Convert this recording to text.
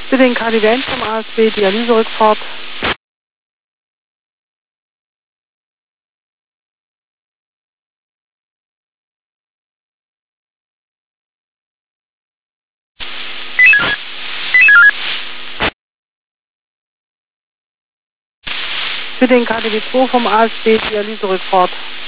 Für den KDW 1 vom ASB, Dialyserückfahrt. Für den KDW 2 vom ASB, Dialyserückfahrt.